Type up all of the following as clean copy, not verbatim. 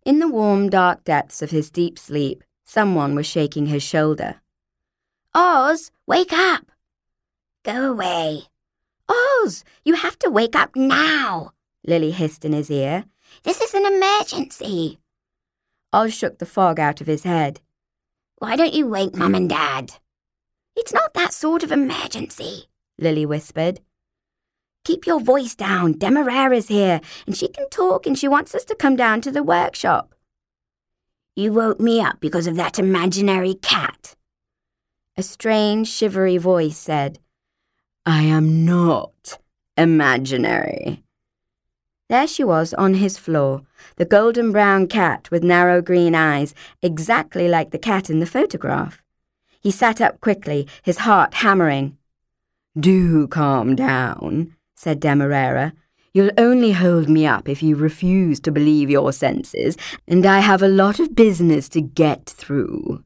In the warm, dark depths of his deep sleep, someone was shaking his shoulder. Oz, wake up! Go away. Oz, you have to wake up now, Lily hissed in his ear. This is an emergency. Oz shook the fog out of his head. Why don't you wake Mum and Dad? It's not that sort of emergency, Lily whispered. Keep your voice down. Demerara's here, and she can talk, and she wants us to come down to the workshop. You woke me up because of that imaginary cat. A strange, shivery voice said, I am not imaginary. There she was on his floor, the golden brown cat with narrow green eyes, exactly like the cat in the photograph. He sat up quickly, his heart hammering. Do calm down, said Demerara. You'll only hold me up if you refuse to believe your senses, and I have a lot of business to get through.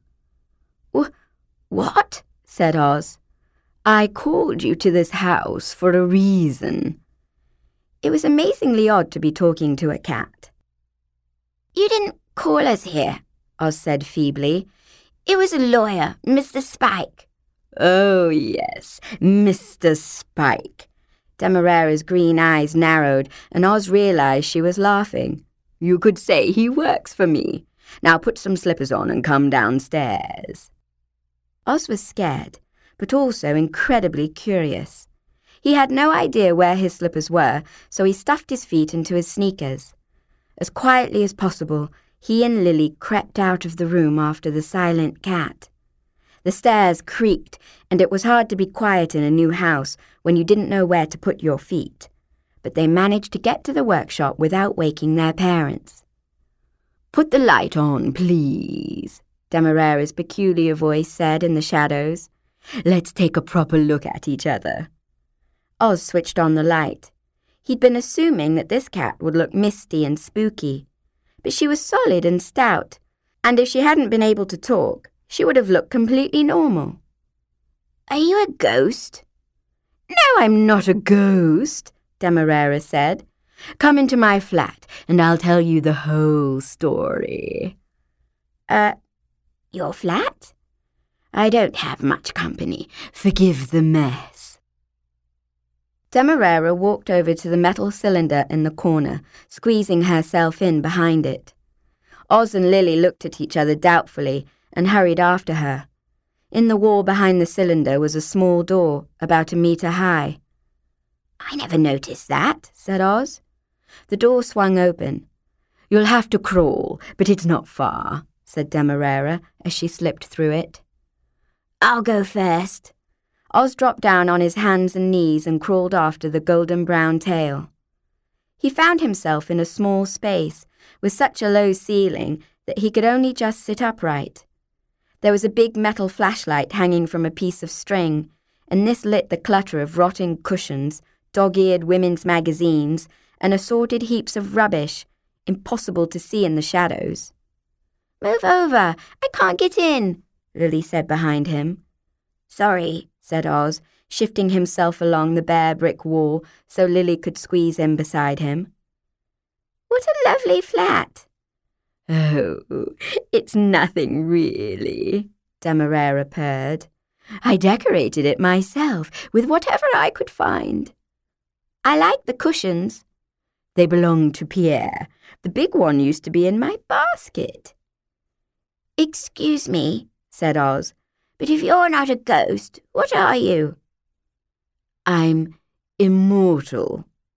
What? Said Oz. I called you to this house for a reason. It was amazingly odd to be talking to a cat. You didn't call us here, Oz said feebly. It was a lawyer, Mr. Spike. Oh, yes, Mr. Spike. Demerara's green eyes narrowed, and Oz realized she was laughing. You could say he works for me. Now put some slippers on and come downstairs. Oz was scared, but also incredibly curious. He had no idea where his slippers were, so he stuffed his feet into his sneakers. As quietly as possible, he and Lily crept out of the room after the silent cat. The stairs creaked, and it was hard to be quiet in a new house when you didn't know where to put your feet. But they managed to get to the workshop without waking their parents. Put the light on, please, Demerara's peculiar voice said in the shadows. Let's take a proper look at each other. Oz switched on the light. He'd been assuming that this cat would look misty and spooky, but she was solid and stout, and if she hadn't been able to talk, she would have looked completely normal. Are you a ghost? No, I'm not a ghost, Demerara said. Come into my flat, and I'll tell you the whole story. Your flat? I don't have much company. Forgive the mess. Demerara walked over to the metal cylinder in the corner, squeezing herself in behind it. Oz and Lily looked at each other doubtfully and hurried after her. In the wall behind the cylinder was a small door, about 1 meter high. I never noticed that, said Oz. The door swung open. You'll have to crawl, but it's not far, said Demerara as she slipped through it. I'll go first. Oz dropped down on his hands and knees and crawled after the golden brown tail. He found himself in a small space with such a low ceiling that he could only just sit upright. There was a big metal flashlight hanging from a piece of string, and this lit the clutter of rotting cushions, dog-eared women's magazines, and assorted heaps of rubbish, impossible to see in the shadows. Move over, I can't get in, Lily said behind him. Sorry, said Oz, shifting himself along the bare brick wall so Lily could squeeze in beside him. What a lovely flat. Oh, it's nothing really, Demerara purred. I decorated it myself with whatever I could find. I like the cushions. They belong to Pierre. The big one used to be in my basket. Excuse me, said Oz, but if you're not a ghost, what are you? I'm immortal,